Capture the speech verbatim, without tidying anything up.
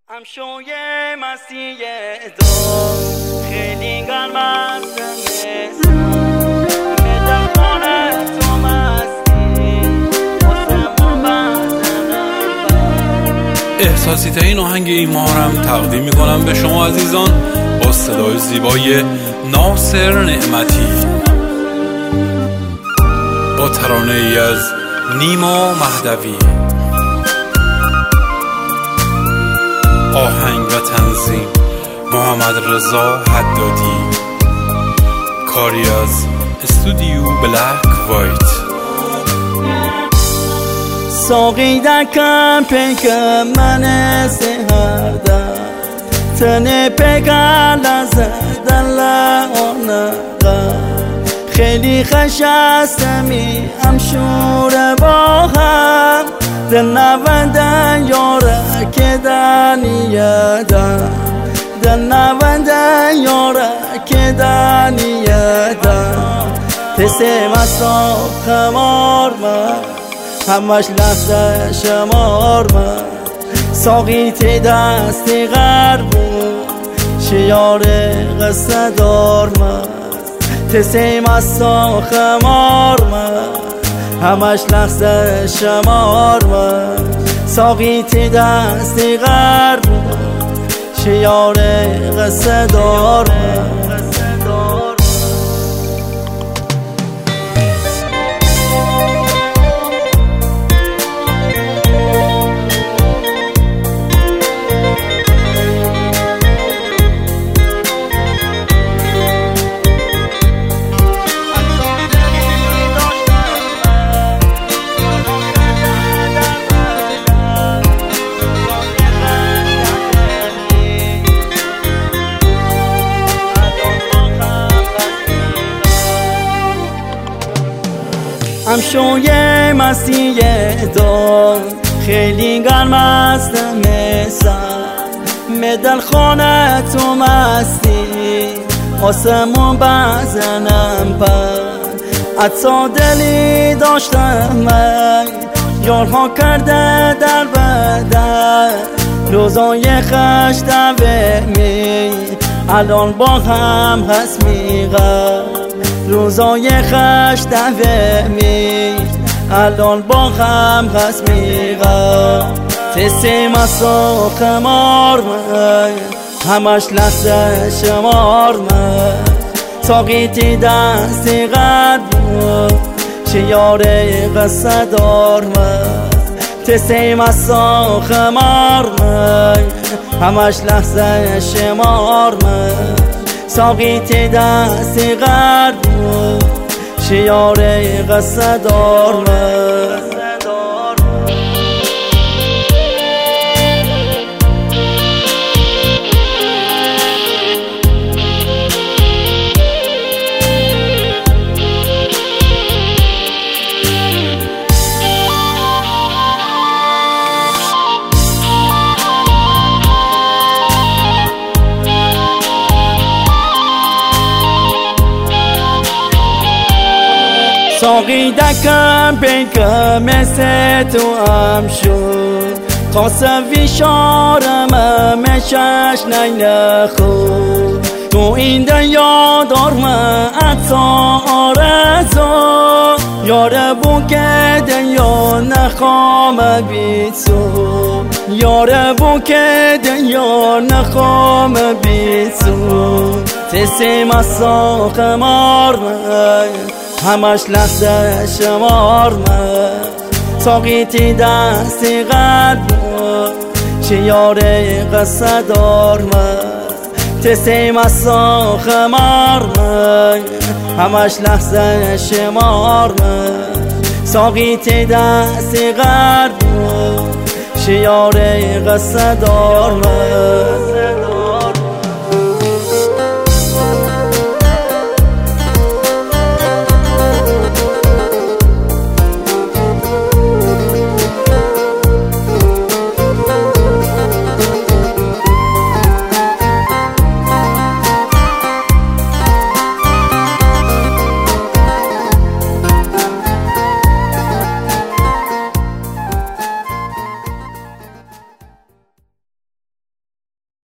امشوی مسیح دار خیلی گرم است میدم خانه تو مستی آسمون بزنم. احساسی ترین آهنگ این ماهرم تقدیم میکنم به شما عزیزان با صدای زیبای ناصر نعمتی با ترانه ای از نیما مهدوی. آهنگ و تنظیم محمد رضا حدادی. کاری از استودیو بلک وایت. ساقی دکم پیک من سهرده تنه پیکر لزدن لعنقه خیلی خشستمی امشور با هم دل نوندن یاره که دنیدن دل نوندن یاره که دنیدن تسه مسا خمار من همش لحظه شمار من ساقی تی دستی غربون شیار قصه دار من تسه مسا خمار من همش لحظه شمار من ساقی تی دستی غربون شیار قصه دار من. امشوی مسیح دار خیلی گرم است مثل میدل خانه تو مستی آسمون بزنم پر عطا دلی داشتم من یارها کرده در بدر روزای خش دوه می الان با هم هست میغم روزای خش دوه می الان با هم هست میغم تسه مسا خمار من همش لحظه شمار من ساقی تی دستی غربون شیار قصه دار من تسه مسا خمار من همش لحظه شمار من ساقی تی دستی غربون شیار قصه دار من. ساقی دکم پیکم مثل تو هم شد خواستوی شارم همشش نینه خود تو این دنیا دارم عطا آرزو یاره بو که دنیا نخوام بی تو یاره بو که دنیا نخوام بی تو تسه مسا خمار من همش لحظه شمار من ساقی تی دستی غربون شیار قصه دار من تسه مسا خمار من همش لحظه شمار من ساقی تی دستی غربون شیار قصه دار من.